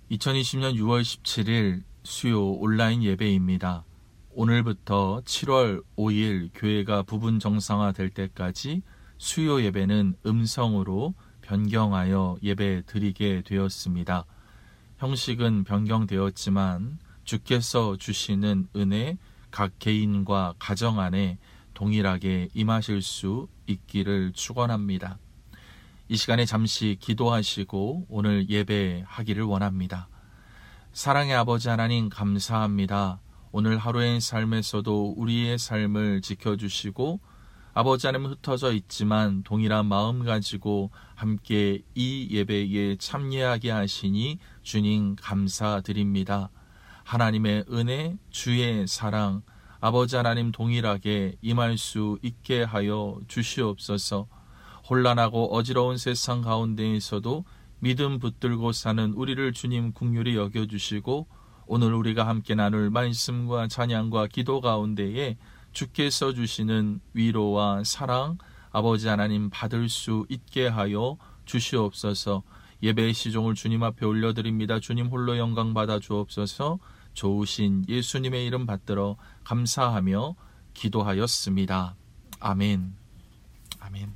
2020년 6월 17일 수요 온라인 예배입니다. 오늘부터 7월 5일 교회가 부분 정상화될 때까지 수요 예배는 음성으로 변경하여 예배 드리게 되었습니다. 형식은 변경되었지만 주께서 주시는 은혜 각 개인과 가정 안에 동일하게 임하실 수 있기를 축원합니다. 이 시간에 잠시 기도하시고 오늘 예배하기를 원합니다. 사랑의 아버지 하나님 감사합니다. 오늘 하루의 삶에서도 우리의 삶을 지켜주시고 아버지 하나님 흩어져 있지만 동일한 마음 가지고 함께 이 예배에 참여하게 하시니 주님 감사드립니다. 하나님의 은혜, 주의 사랑, 아버지 하나님 동일하게 임할 수 있게 하여 주시옵소서. 혼란하고 어지러운 세상 가운데에서도 믿음 붙들고 사는 우리를 주님 긍휼히 여겨주시고 오늘 우리가 함께 나눌 말씀과 찬양과 기도 가운데에 주께서 주시는 위로와 사랑 아버지 하나님 받을 수 있게 하여 주시옵소서. 예배의 시종을 주님 앞에 올려드립니다. 주님 홀로 영광 받아 주옵소서. 좋으신 예수님의 이름 받들어 감사하며 기도하였습니다. 아멘. 아멘.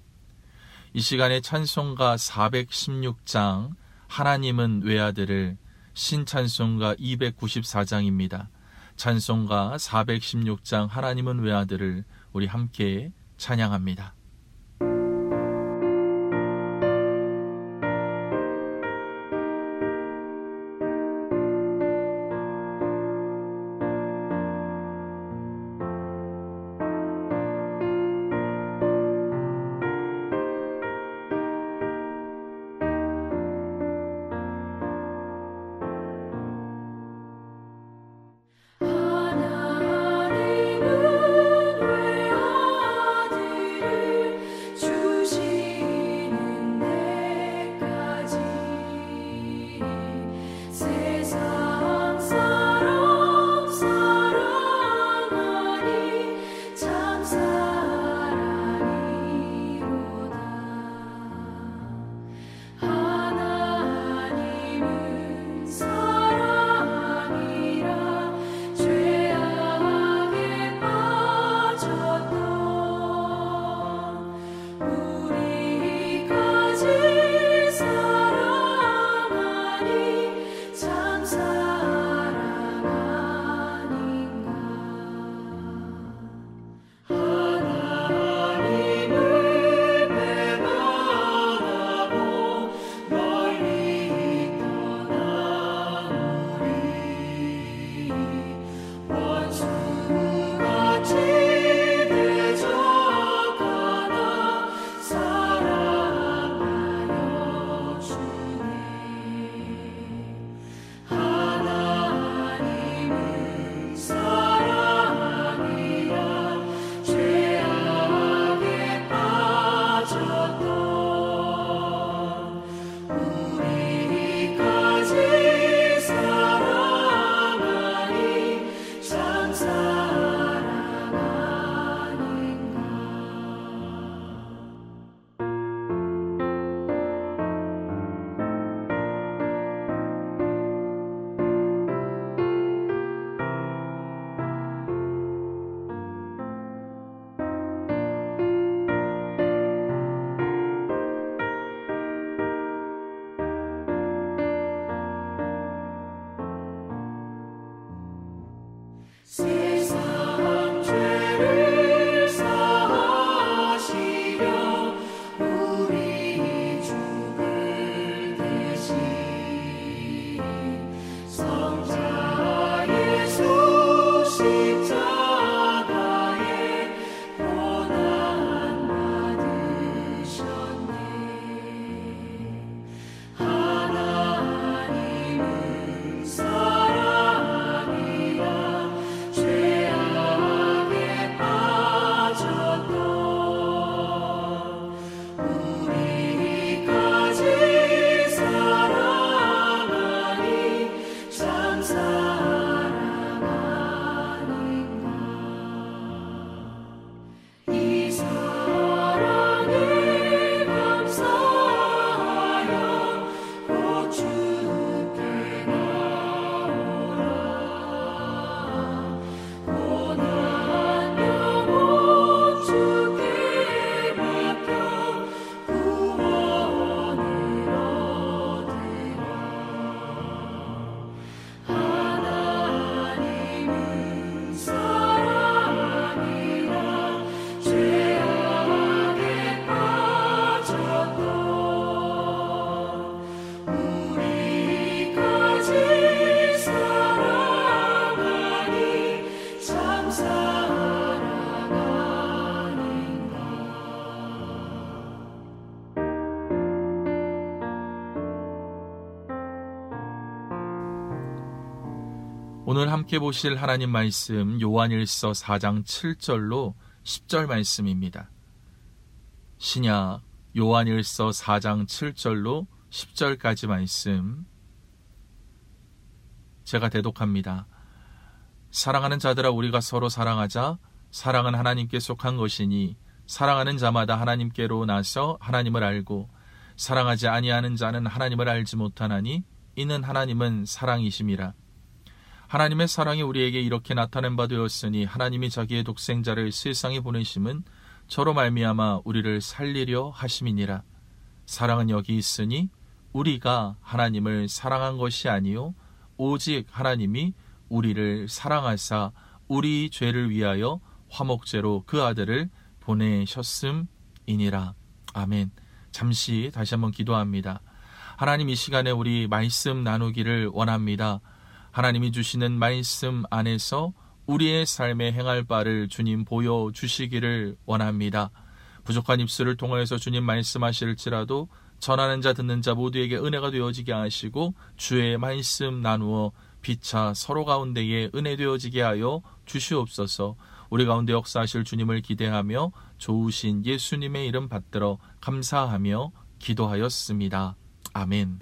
이 시간에 찬송가 416장 하나님은 외아들을 신찬송가 294장입니다. 찬송가 416장 하나님은 외아들을 우리 함께 찬양합니다. 하나님은 외아들을 오늘 함께 보실 하나님 말씀 요한일서 4장 7절로 10절 말씀입니다. 신약 요한일서 4장 7절로 10절까지 말씀 제가 대독합니다. 사랑하는 자들아, 우리가 서로 사랑하자. 사랑은 하나님께 속한 것이니 사랑하는 자마다 하나님께로 나서 하나님을 알고 사랑하지 아니하는 자는 하나님을 알지 못하나니 이는 하나님은 사랑이심이라. 하나님의 사랑이 우리에게 이렇게 나타낸 바 되었으니 하나님이 자기의 독생자를 세상에 보내심은 저로 말미암아 우리를 살리려 하심이니라. 사랑은 여기 있으니 우리가 하나님을 사랑한 것이 아니요 오직 하나님이 우리를 사랑하사 우리 죄를 위하여 화목제로 그 아들을 보내셨음이니라. 아멘. 잠시 다시 한번 기도합니다. 하나님, 이 시간에 우리 말씀 나누기를 원합니다. 하나님이 주시는 말씀 안에서 우리의 삶에 행할 바를 주님 보여주시기를 원합니다. 부족한 입술을 통하여서 주님 말씀하실지라도 전하는 자 듣는 자 모두에게 은혜가 되어지게 하시고 주의 말씀 나누어 피차 서로 가운데에 은혜 되어지게 하여 주시옵소서. 우리 가운데 역사하실 주님을 기대하며 좋으신 예수님의 이름 받들어 감사하며 기도하였습니다. 아멘.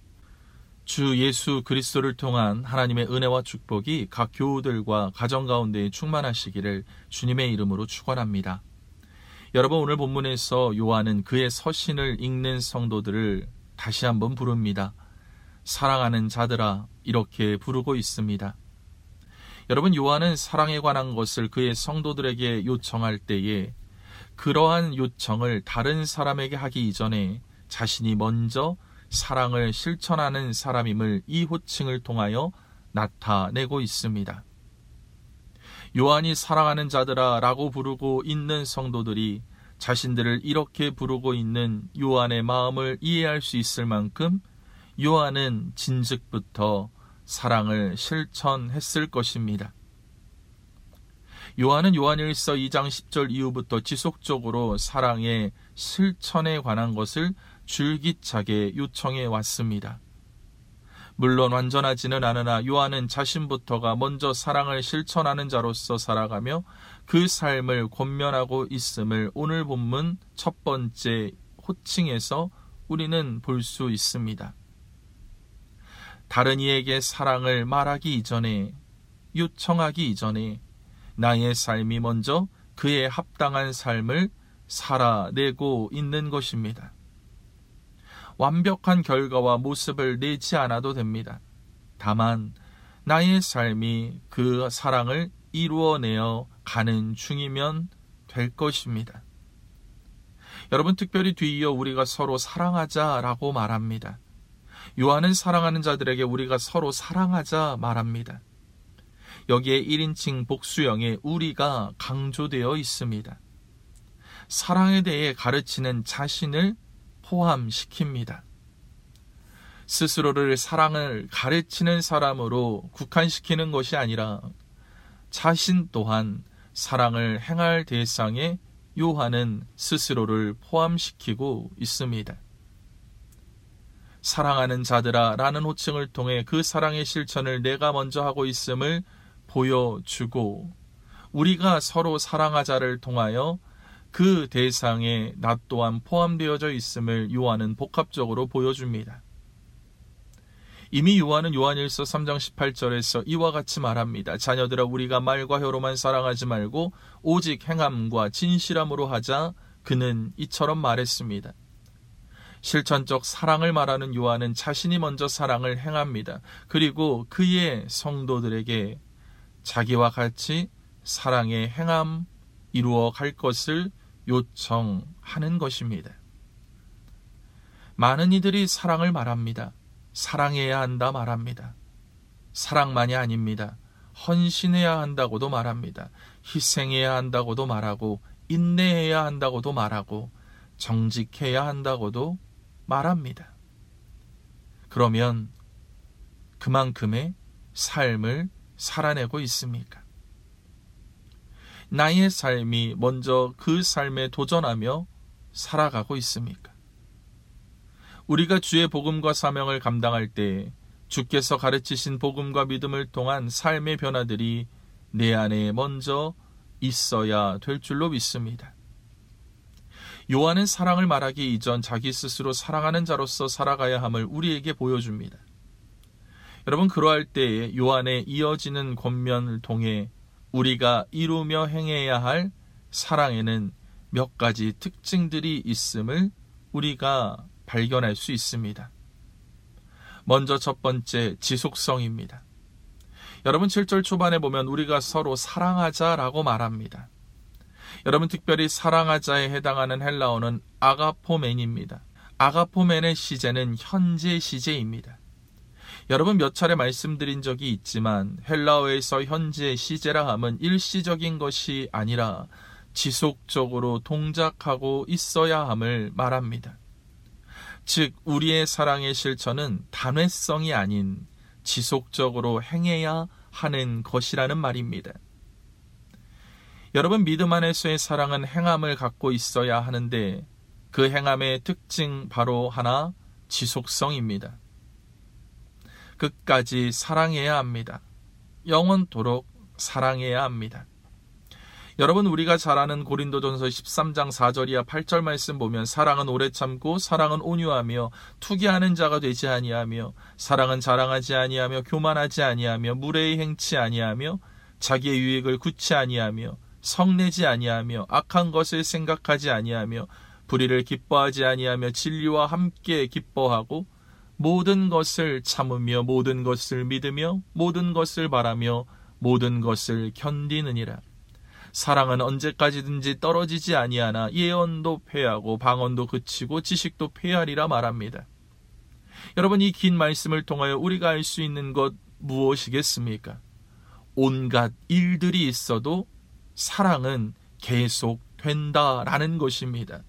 주 예수 그리스도를 통한 하나님의 은혜와 축복이 각 교우들과 가정 가운데 충만하시기를 주님의 이름으로 축원합니다. 여러분, 오늘 본문에서 요한은 그의 서신을 읽는 성도들을 다시 한번 부릅니다. 사랑하는 자들아, 이렇게 부르고 있습니다. 여러분, 요한은 사랑에 관한 것을 그의 성도들에게 요청할 때에 그러한 요청을 다른 사람에게 하기 이전에 자신이 먼저 사랑을 실천하는 사람임을 이 호칭을 통하여 나타내고 있습니다. 요한이 사랑하는 자들아 라고 부르고 있는 성도들이 자신들을 이렇게 부르고 있는 요한의 마음을 이해할 수 있을 만큼 요한은 진즉부터 사랑을 실천했을 것입니다. 요한은 요한일서 2장 10절 이후부터 지속적으로 사랑의 실천에 관한 것을 줄기차게 요청해 왔습니다. 물론 완전하지는 않으나 요한은 자신부터가 먼저 사랑을 실천하는 자로서 살아가며 그 삶을 권면하고 있음을 오늘 본문 첫 번째 호칭에서 우리는 볼 수 있습니다. 다른 이에게 사랑을 말하기 이전에, 요청하기 이전에 나의 삶이 먼저 그에 합당한 삶을 살아내고 있는 것입니다. 완벽한 결과와 모습을 내지 않아도 됩니다. 다만 나의 삶이 그 사랑을 이루어내어 가는 중이면 될 것입니다. 여러분, 특별히 뒤이어 우리가 서로 사랑하자라고 말합니다. 요한은 사랑하는 자들에게 우리가 서로 사랑하자 말합니다. 여기에 1인칭 복수형의 우리가 강조되어 있습니다. 사랑에 대해 가르치는 자신을 포함시킵니다. 스스로를 사랑을 가르치는 사람으로 국한시키는 것이 아니라 자신 또한 사랑을 행할 대상에 요한은 스스로를 포함시키고 있습니다. 사랑하는 자들아 라는 호칭을 통해 그 사랑의 실천을 내가 먼저 하고 있음을 보여주고 우리가 서로 사랑하자를 통하여 그 대상에 나 또한 포함되어져 있음을 요한은 복합적으로 보여줍니다. 이미 요한은 요한일서 3장 18절에서 이와 같이 말합니다. 자녀들아, 우리가 말과 혀로만 사랑하지 말고 오직 행함과 진실함으로 하자. 그는 이처럼 말했습니다. 실천적 사랑을 말하는 요한은 자신이 먼저 사랑을 행합니다. 그리고 그의 성도들에게 자기와 같이 사랑의 행함 이루어 갈 것을 요청하는 것입니다. 많은 이들이 사랑을 말합니다. 사랑해야 한다 말합니다. 사랑만이 아닙니다. 헌신해야 한다고도 말합니다. 희생해야 한다고도 말하고 인내해야 한다고도 말하고 정직해야 한다고도 말합니다. 그러면 그만큼의 삶을 살아내고 있습니까? 나의 삶이 먼저 그 삶에 도전하며 살아가고 있습니까? 우리가 주의 복음과 사명을 감당할 때 주께서 가르치신 복음과 믿음을 통한 삶의 변화들이 내 안에 먼저 있어야 될 줄로 믿습니다. 요한은 사랑을 말하기 이전 자기 스스로 사랑하는 자로서 살아가야 함을 우리에게 보여줍니다. 여러분, 그러할 때에 요한의 이어지는 권면을 통해 우리가 이루며 행해야 할 사랑에는 몇 가지 특징들이 있음을 우리가 발견할 수 있습니다. 먼저 첫 번째, 지속성입니다. 여러분, 7절 초반에 보면 우리가 서로 사랑하자라고 말합니다. 여러분, 특별히 사랑하자에 해당하는 헬라어는 아가포멘입니다. 아가포멘의 시제는 현재 시제입니다. 여러분, 몇 차례 말씀드린 적이 있지만 헬라어에서 현재 시제라 함은 일시적인 것이 아니라 지속적으로 동작하고 있어야 함을 말합니다. 즉, 우리의 사랑의 실천은 단회성이 아닌 지속적으로 행해야 하는 것이라는 말입니다. 여러분, 믿음 안에서의 사랑은 행함을 갖고 있어야 하는데 그 행함의 특징 바로 하나, 지속성입니다. 끝까지 사랑해야 합니다. 영원토록 사랑해야 합니다. 여러분, 우리가 잘 아는 고린도전서 13장 4절이야 8절 말씀 보면 사랑은 오래 참고 사랑은 온유하며 투기하는 자가 되지 아니하며 사랑은 자랑하지 아니하며 교만하지 아니하며 무례히 행치 아니하며 자기의 유익을 굳지 아니하며 성내지 아니하며 악한 것을 생각하지 아니하며 불의를 기뻐하지 아니하며 진리와 함께 기뻐하고 모든 것을 참으며 모든 것을 믿으며 모든 것을 바라며 모든 것을 견디느니라. 사랑은 언제까지든지 떨어지지 아니하나 예언도 패하고 방언도 그치고 지식도 패하리라 말합니다. 여러분, 이 긴 말씀을 통하여 우리가 알 수 있는 것 무엇이겠습니까? 온갖 일들이 있어도 사랑은 계속된다라는 것입니다.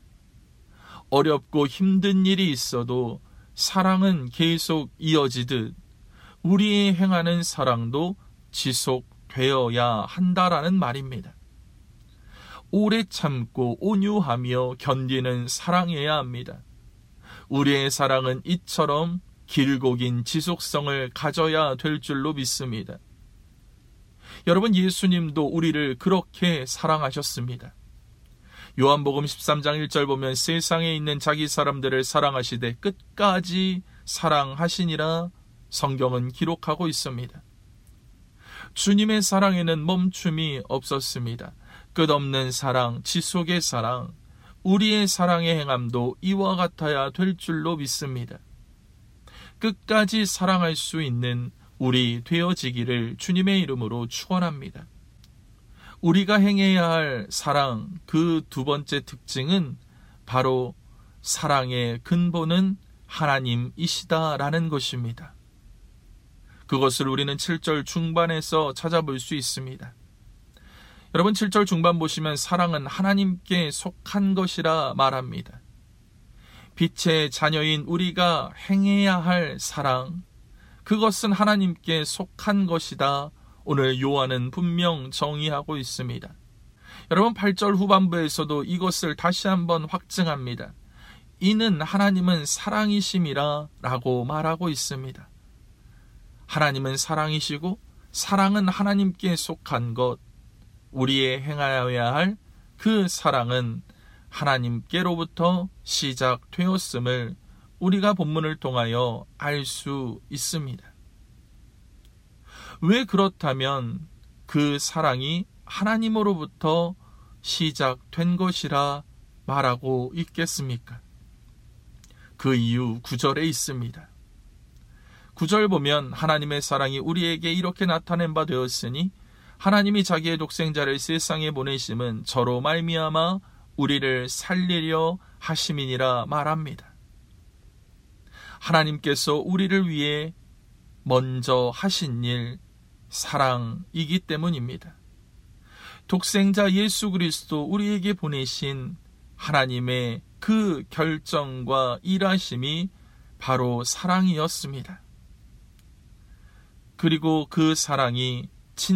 어렵고 힘든 일이 있어도 사랑은 계속 이어지듯 우리의 행하는 사랑도 지속되어야 한다라는 말입니다. 오래 참고 온유하며 견디는 사랑해야 합니다. 우리의 사랑은 이처럼 길고 긴 지속성을 가져야 될 줄로 믿습니다. 여러분, 예수님도 우리를 그렇게 사랑하셨습니다. 요한복음 13장 1절 보면 세상에 있는 자기 사람들을 사랑하시되 끝까지 사랑하시니라 성경은 기록하고 있습니다. 주님의 사랑에는 멈춤이 없었습니다. 끝없는 사랑, 지속의 사랑, 우리의 사랑의 행함도 이와 같아야 될 줄로 믿습니다. 끝까지 사랑할 수 있는 우리 되어지기를 주님의 이름으로 축원합니다. 우리가 행해야 할 사랑, 그 두 번째 특징은 바로 사랑의 근본은 하나님이시다라는 것입니다. 그것을 우리는 7절 중반에서 찾아볼 수 있습니다. 여러분, 7절 중반 보시면 사랑은 하나님께 속한 것이라 말합니다. 빛의 자녀인 우리가 행해야 할 사랑, 그것은 하나님께 속한 것이다. 오늘 요한은 분명 정의하고 있습니다. 여러분, 8절 후반부에서도 이것을 다시 한번 확증합니다. 이는 하나님은 사랑이심이라 라고 말하고 있습니다. 하나님은 사랑이시고 사랑은 하나님께 속한 것, 우리의 행하여야 할 그 사랑은 하나님께로부터 시작되었음을 우리가 본문을 통하여 알 수 있습니다. 왜 그렇다면 그 사랑이 하나님으로부터 시작된 것이라 말하고 있겠습니까? 그 이유 9절에 있습니다. 9절 보면 하나님의 사랑이 우리에게 이렇게 나타낸 바 되었으니 하나님이 자기의 독생자를 세상에 보내심은 저로 말미암아 우리를 살리려 하심이니라 말합니다. 하나님께서 우리를 위해 먼저 하신 일, 사랑이기 때문입니다. 독생자 예수 그리스도 우리에게 보내신 하나님의 그 결정과 일하심이 바로 사랑이었습니다. 그리고 그 사랑이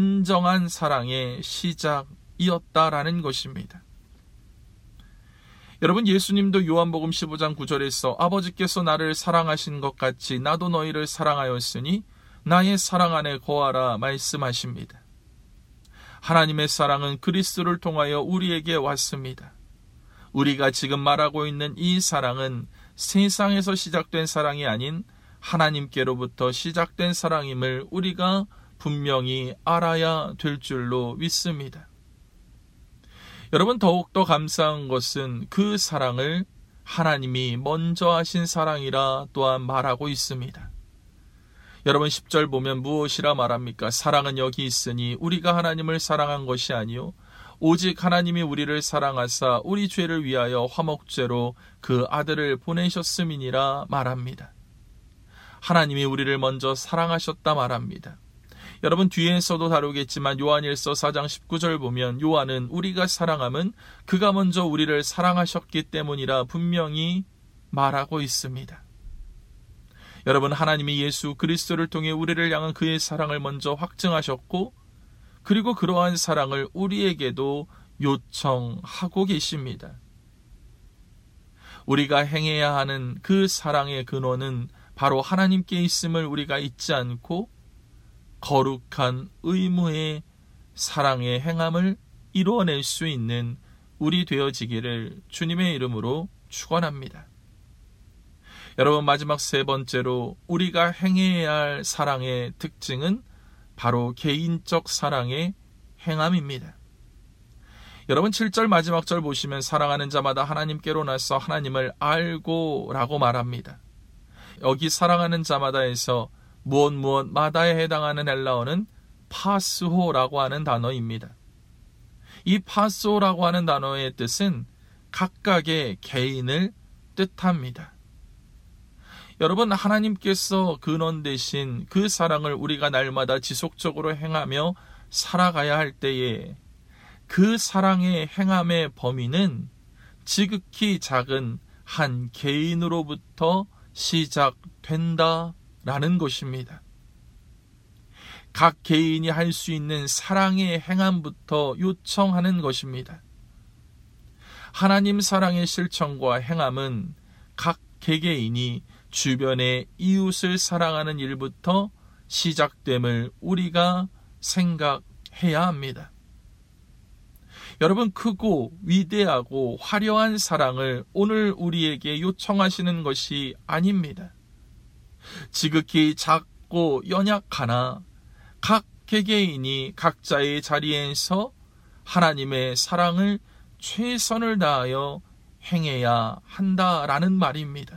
진정한 사랑의 시작이었다라는 것입니다. 여러분, 예수님도 요한복음 15장 9절에서 아버지께서 나를 사랑하신 것 같이 나도 너희를 사랑하였으니 나의 사랑 안에 거하라 말씀하십니다. 하나님의 사랑은 그리스도를 통하여 우리에게 왔습니다. 우리가 지금 말하고 있는 이 사랑은 세상에서 시작된 사랑이 아닌 하나님께로부터 시작된 사랑임을 우리가 분명히 알아야 될 줄로 믿습니다. 여러분, 더욱더 감사한 것은 그 사랑을 하나님이 먼저 하신 사랑이라 또한 말하고 있습니다. 여러분, 10절 보면 무엇이라 말합니까? 사랑은 여기 있으니 우리가 하나님을 사랑한 것이 아니요 오직 하나님이 우리를 사랑하사 우리 죄를 위하여 화목제로 그 아들을 보내셨음이니라 말합니다. 하나님이 우리를 먼저 사랑하셨다 말합니다. 여러분, 뒤에서도 다루겠지만 요한일서 4장 19절 보면 요한은 우리가 사랑함은 그가 먼저 우리를 사랑하셨기 때문이라 분명히 말하고 있습니다. 여러분, 하나님이 예수 그리스도를 통해 우리를 향한 그의 사랑을 먼저 확증하셨고 그리고 그러한 사랑을 우리에게도 요청하고 계십니다. 우리가 행해야 하는 그 사랑의 근원은 바로 하나님께 있음을 우리가 잊지 않고 거룩한 의무의 사랑의 행함을 이루어낼 수 있는 우리 되어지기를 주님의 이름으로 축원합니다. 여러분, 마지막 세 번째로 우리가 행해야 할 사랑의 특징은 바로 개인적 사랑의 행함입니다. 여러분, 7절 마지막 절 보시면 사랑하는 자마다 하나님께로 나서 하나님을 알고 라고 말합니다. 여기 사랑하는 자마다에서 무엇마다에 해당하는 헬라어는 파스호라고 하는 단어입니다. 이 파스호라고 하는 단어의 뜻은 각각의 개인을 뜻합니다. 여러분, 하나님께서 근원 되신 그 사랑을 우리가 날마다 지속적으로 행하며 살아가야 할 때에 그 사랑의 행함의 범위는 지극히 작은 한 개인으로부터 시작된다라는 것입니다. 각 개인이 할 수 있는 사랑의 행함부터 요청하는 것입니다. 하나님 사랑의 실천과 행함은 각 개개인이 주변의 이웃을 사랑하는 일부터 시작됨을 우리가 생각해야 합니다. 여러분, 크고 위대하고 화려한 사랑을 오늘 우리에게 요청하시는 것이 아닙니다. 지극히 작고 연약하나 각 개개인이 각자의 자리에서 하나님의 사랑을 최선을 다하여 행해야 한다라는 말입니다.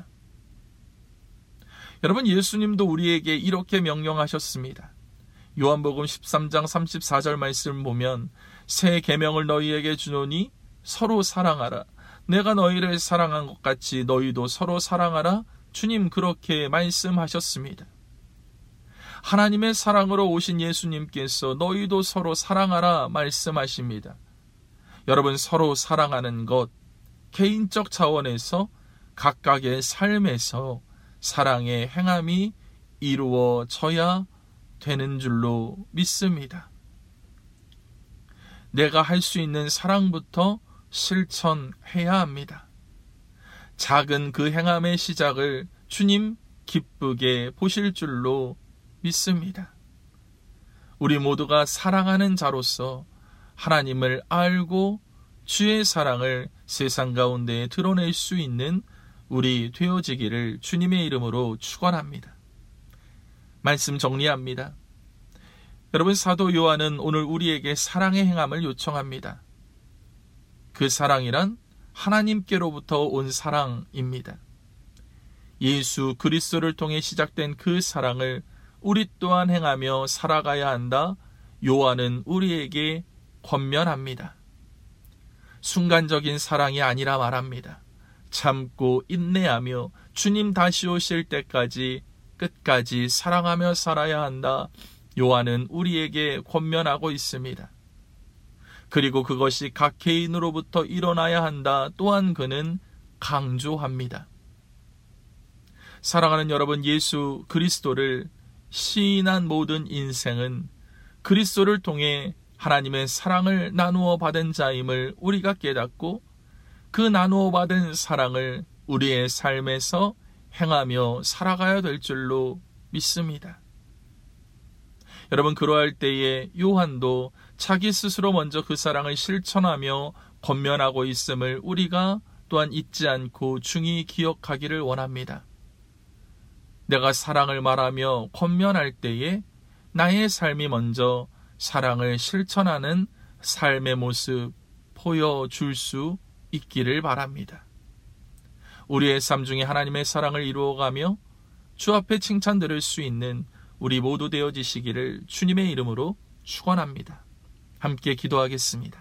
여러분, 예수님도 우리에게 이렇게 명령하셨습니다. 요한복음 13장 34절 말씀 보면 새 계명을 너희에게 주노니 서로 사랑하라. 내가 너희를 사랑한 것 같이 너희도 서로 사랑하라. 주님 그렇게 말씀하셨습니다. 하나님의 사랑으로 오신 예수님께서 너희도 서로 사랑하라 말씀하십니다. 여러분, 서로 사랑하는 것, 개인적 차원에서 각각의 삶에서 사랑의 행함이 이루어져야 되는 줄로 믿습니다. 내가 할 수 있는 사랑부터 실천해야 합니다. 작은 그 행함의 시작을 주님 기쁘게 보실 줄로 믿습니다. 우리 모두가 사랑하는 자로서 하나님을 알고 주의 사랑을 세상 가운데 드러낼 수 있는 우리 되어지기를 주님의 이름으로 축원합니다. 말씀 정리합니다. 여러분, 사도 요한은 오늘 우리에게 사랑의 행함을 요청합니다. 그 사랑이란 하나님께로부터 온 사랑입니다. 예수 그리스도를 통해 시작된 그 사랑을 우리 또한 행하며 살아가야 한다. 요한은 우리에게 권면합니다. 순간적인 사랑이 아니라 말합니다. 참고 인내하며 주님 다시 오실 때까지 끝까지 사랑하며 살아야 한다. 요한은 우리에게 권면하고 있습니다. 그리고 그것이 각 개인으로부터 일어나야 한다. 또한 그는 강조합니다. 사랑하는 여러분, 예수 그리스도를 시인한 모든 인생은 그리스도를 통해 하나님의 사랑을 나누어 받은 자임을 우리가 깨닫고 그 나누어 받은 사랑을 우리의 삶에서 행하며 살아가야 될 줄로 믿습니다. 여러분, 그러할 때에 요한도 자기 스스로 먼저 그 사랑을 실천하며 권면하고 있음을 우리가 또한 잊지 않고 중히 기억하기를 원합니다. 내가 사랑을 말하며 권면할 때에 나의 삶이 먼저 사랑을 실천하는 삶의 모습 보여줄 수 있기를 바랍니다. 우리의 삶 중에 하나님의 사랑을 이루어가며 주 앞에 칭찬 들을 수 있는 우리 모두 되어지시기를 주님의 이름으로 축원합니다. 함께 기도하겠습니다.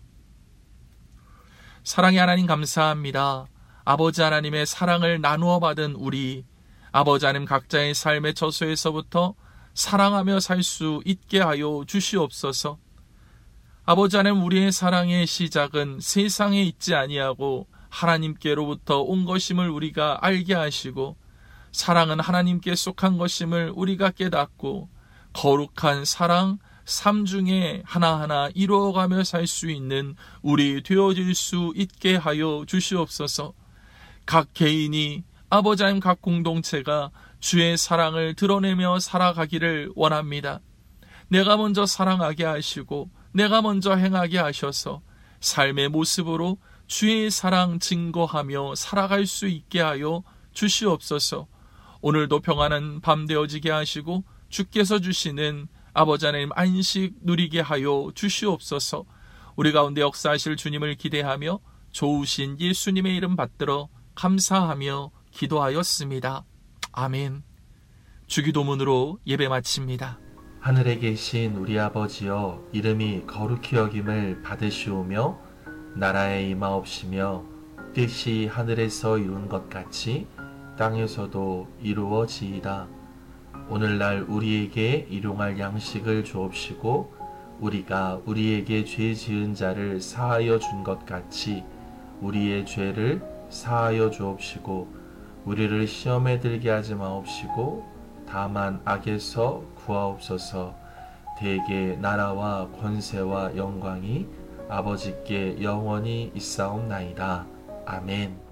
사랑의 하나님, 감사합니다. 아버지 하나님의 사랑을 나누어 받은 우리 아버지 하나님, 각자의 삶의 처소에서부터 사랑하며 살 수 있게 하여 주시옵소서. 아버지 하나님, 우리의 사랑의 시작은 세상에 있지 아니하고 하나님께로부터 온 것임을 우리가 알게 하시고, 사랑은 하나님께 속한 것임을 우리가 깨닫고 거룩한 사랑 삶 중에 하나하나 이루어가며 살 수 있는 우리 되어질 수 있게 하여 주시옵소서. 각 개인이 아버지 하나님, 각 공동체가 주의 사랑을 드러내며 살아가기를 원합니다. 내가 먼저 사랑하게 하시고 내가 먼저 행하게 하셔서 삶의 모습으로 주의 사랑 증거하며 살아갈 수 있게 하여 주시옵소서. 오늘도 평안한 밤 되어지게 하시고 주께서 주시는 아버지 하나님 안식 누리게 하여 주시옵소서. 우리 가운데 역사하실 주님을 기대하며 좋으신 예수님의 이름 받들어 감사하며 기도하였습니다. 아멘. 주기도문으로 예배 마칩니다. 하늘에 계신 우리 아버지여, 이름이 거룩히 여김을 받으시오며 나라에 임하옵시며 뜻이 하늘에서 이룬 것 같이 땅에서도 이루어지이다. 오늘날 우리에게 일용할 양식을 주옵시고 우리가 우리에게 죄 지은 자를 사하여 준 것 같이 우리의 죄를 사하여 주옵시고 우리를 시험에 들게 하지 마옵시고 다만 악에서 구하옵소서. 대개 나라와 권세와 영광이 아버지께 영원히 있사옵나이다. 아멘.